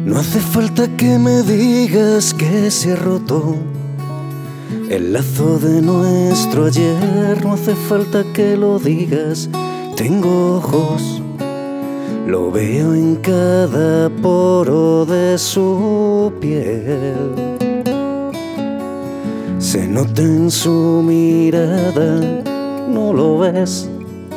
No hace falta que me digas que se ha roto el lazo de nuestro ayer. No hace falta que lo digas. Tengo ojos, lo veo en cada poro de su piel. Se nota en su mirada, ¿no lo ves?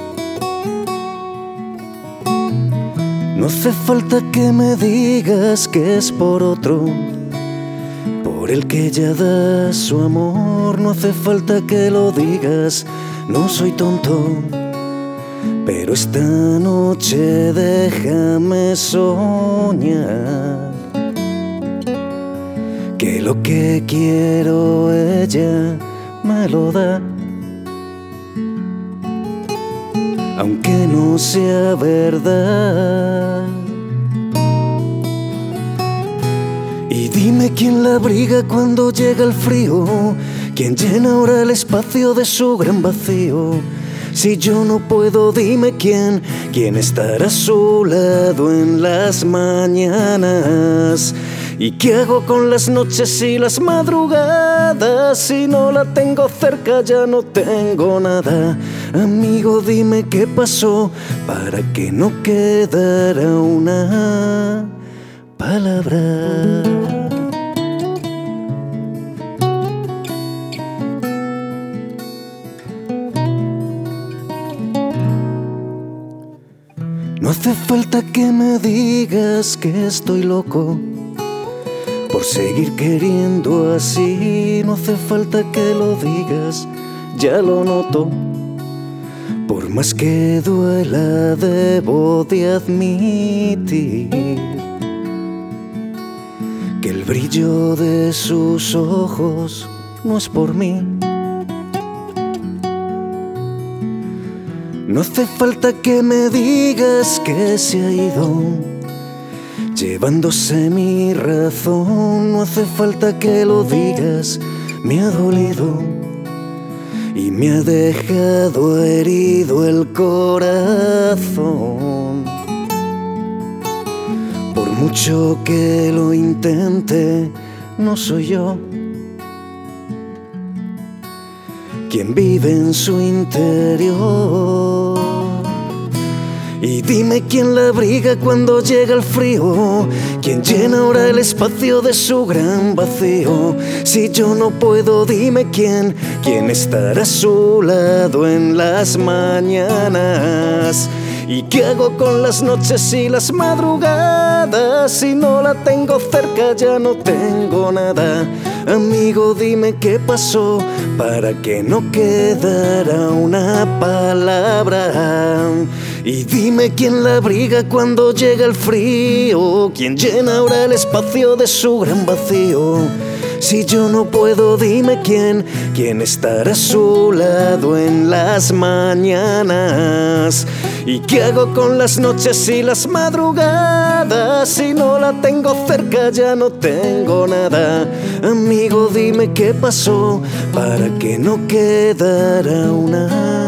No hace falta que me digas que es por otro, por el que ella da su amor. No hace falta que lo digas, no soy tonto, pero esta noche déjame soñar que lo que quiero ella me lo da, aunque no sea verdad. Y dime quién la abriga cuando llega el frío, quién llena ahora el espacio de su gran vacío. Si yo no puedo, dime quién estará a su lado en las mañanas. ¿Y qué hago con las noches y las madrugadas? Si no la tengo cerca ya no tengo nada. Amigo, dime qué pasó para que no quedara una palabra. No hace falta que me digas que estoy loco por seguir queriendo así. No hace falta que lo digas, ya lo noto. Por más que duela, debo de admitir que el brillo de sus ojos no es por mí. No hace falta que me digas que se ha ido, llevándose mi razón. No hace falta que lo digas, me ha dolido y me ha dejado herido el corazón. Por mucho que lo intente, no soy yo quien vive en su interior. Y dime quién la abriga cuando llega el frío, quién llena ahora el espacio de su gran vacío. Si yo no puedo, dime quién estará a su lado en las mañanas. ¿Y qué hago con las noches y las madrugadas? Si no la tengo cerca ya no tengo nada. Amigo, dime qué pasó para que no quedara una palabra. Y dime quién la abriga cuando llega el frío, quién llena ahora el espacio de su gran vacío. Si yo no puedo, dime quién estará a su lado en las mañanas. ¿Y qué hago con las noches y las madrugadas? Si no la tengo cerca ya no tengo nada. Amigo, dime qué pasó para que no quedara una